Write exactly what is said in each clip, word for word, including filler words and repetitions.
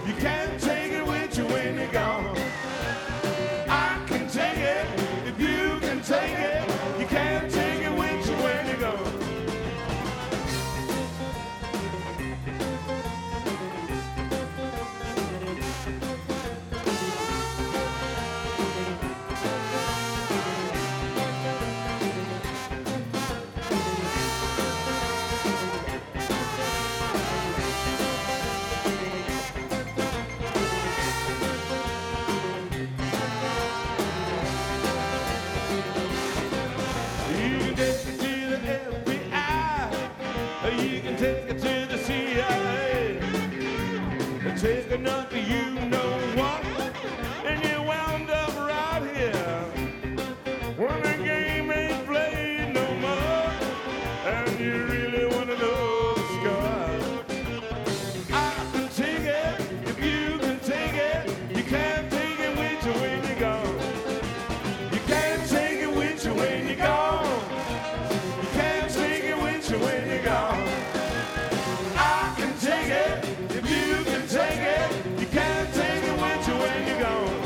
You can't take it with you when you're gone. I can take it if you can take it. You can't take it with you when you're gone. You can take it to the C I A, take enough of you know what, and you wound up right here when the game ain't played no more, and you really want to know the score. I can take it if you can take it. You can't take it with you when you're gone. You can't take it with you when you're gone. You can't take it with you when you're gone. Take it, you can't take it with you when you're gone.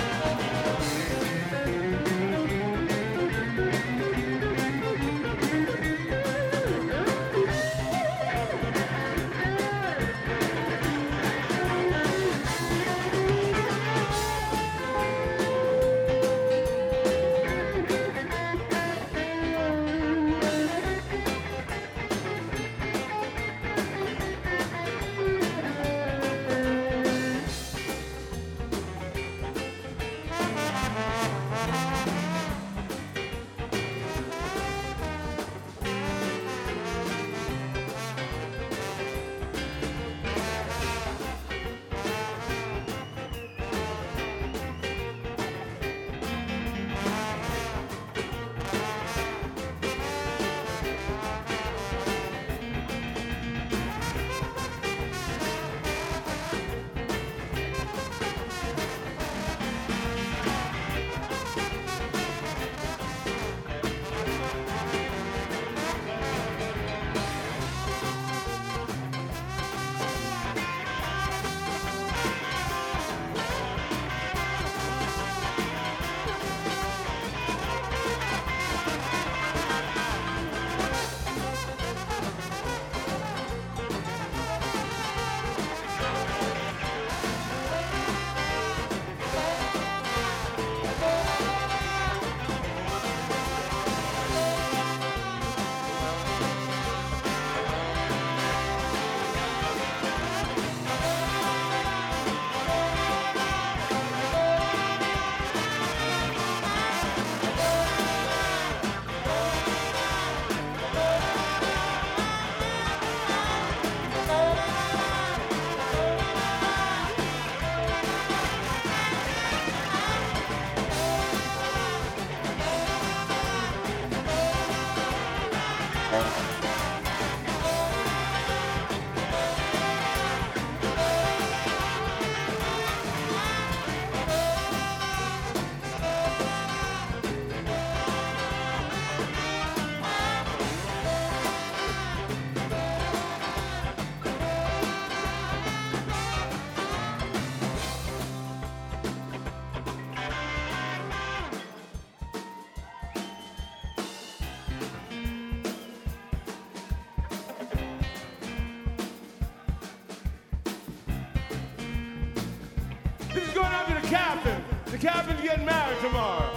The captain's getting married tomorrow.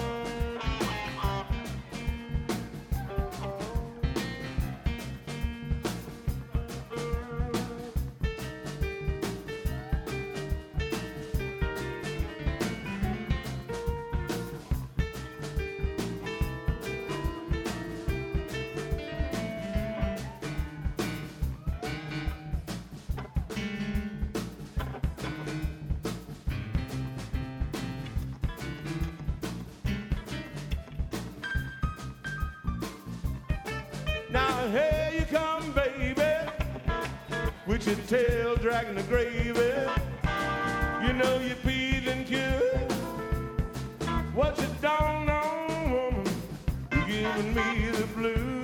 Now here you come, baby, with your tail dragging the gravy. You know you're feeling good. What you don't know, woman, you're giving me the blues.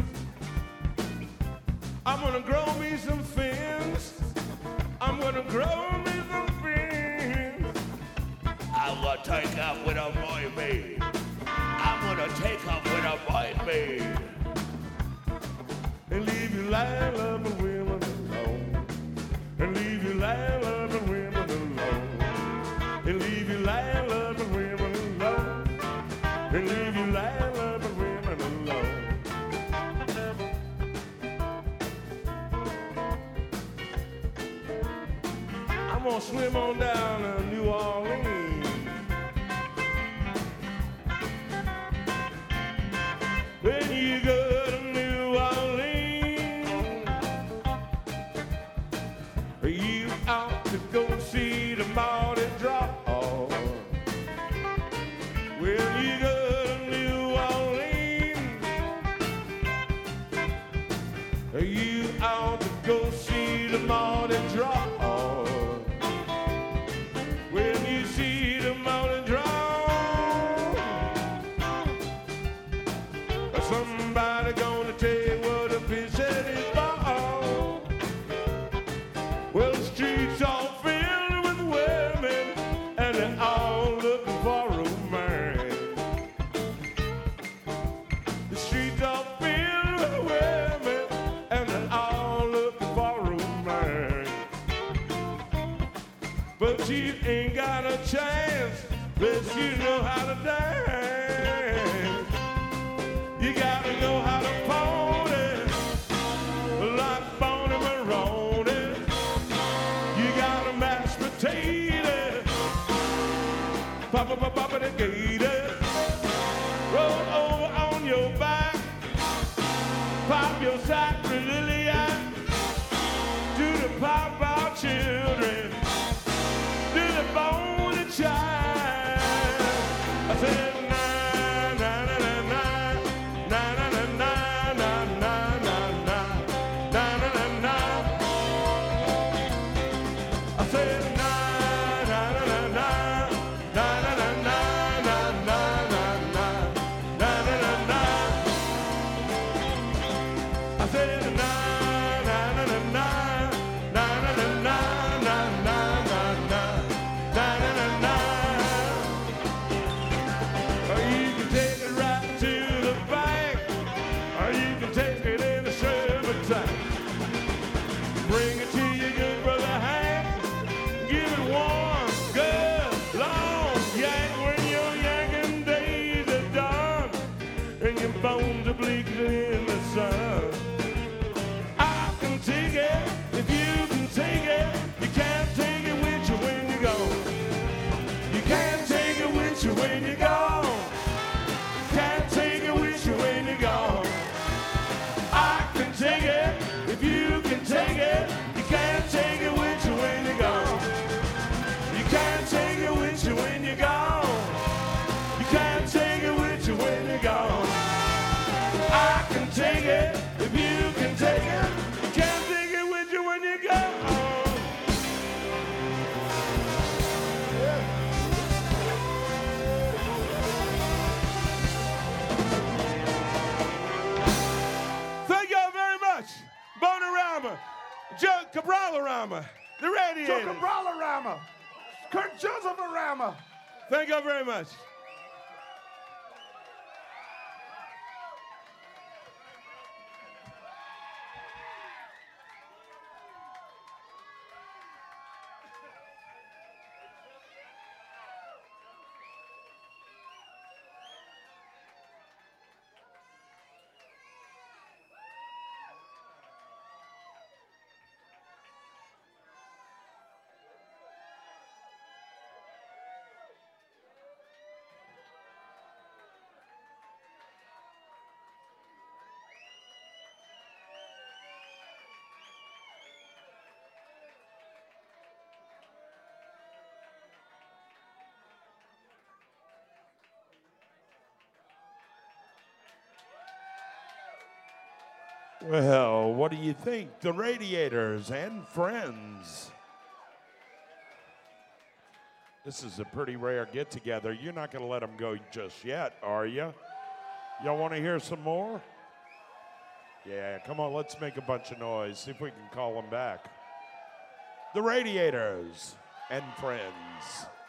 I'm gonna grow me some fins. I'm gonna grow me some fins. gonna take up with a boy band. I'm gonna take up with a boy band. And leave you lying, loving women alone. And leave you lying, loving women alone. And leave you lying, loving women alone. And leave you lying, loving women alone. I'm gonna swim on down to New Orleans. When you go to New Orleans, you ought to go see the Mardi Gras. When you go to New Orleans, you ought to go see the Mardi Gras. When you see the Mardi Gras, somebody gonna tell you what a piece is for. Well, the streets all filled with women, and they're all looking for romance. The streets all filled with women, and they're all looking for romance. But you ain't got a chance unless you know how to dance. You gotta know how to pony, like Bonnie Maroney. You gotta mash potato, pop up, pop up the gator. Roll over on your back, pop your sacroiliac. Do the pop out children, do the bone and child. I said, bones are bleeding in the sun. I can take it if you can take it. You can't take it with you when you go. You can't take it with you when you go. Can't take it with you when you go. I can take it if you can take it. You can't take it with you when you go. You can't take it with you when you go. You can't take it with you when you go. I can take it if you can take it. You can't take it with you when you go. Yeah. Thank you very much, Bonarama, Joe Cabral-Arama, the Radiators. Joe Cabral-Arama, Kurt Joseph-Arama. Thank you very much. Well, what do you think? The Radiators and Friends. This is a pretty rare get-together. You're not going to let them go just yet, are you? Y'all want to hear some more? Yeah, come on, let's make a bunch of noise. See if we can call them back. The Radiators and Friends.